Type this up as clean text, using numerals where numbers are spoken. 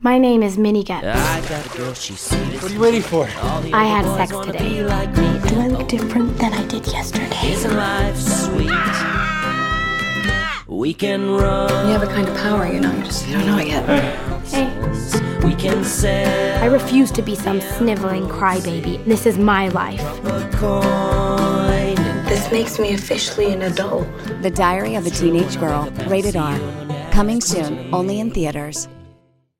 My name is Miniget. I got a girl, she's sweet. What are you waiting for? I had sex today. Like me. Do I look different than I did yesterday? Isn't life sweet? We can run. You have a kind of power, you just don't know it yet. Hey, We can sell I refuse to be some sniveling crybaby. This is my life. a coin. This makes me officially an adult. The Diary of a Teenage Girl, rated R. Coming soon, only in theaters.